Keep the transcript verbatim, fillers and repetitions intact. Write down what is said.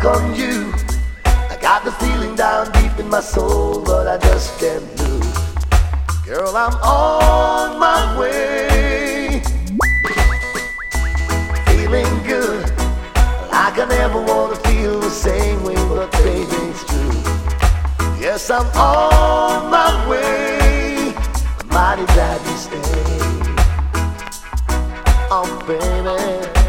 stuck on you. I got the feeling down deep in my soul, but I just can't lose. Girl, I'm on my way, feeling good, like I never wanna feel the same way, but baby, it's true. Yes, I'm on my way, I'm mighty glad you stayed. Oh, baby.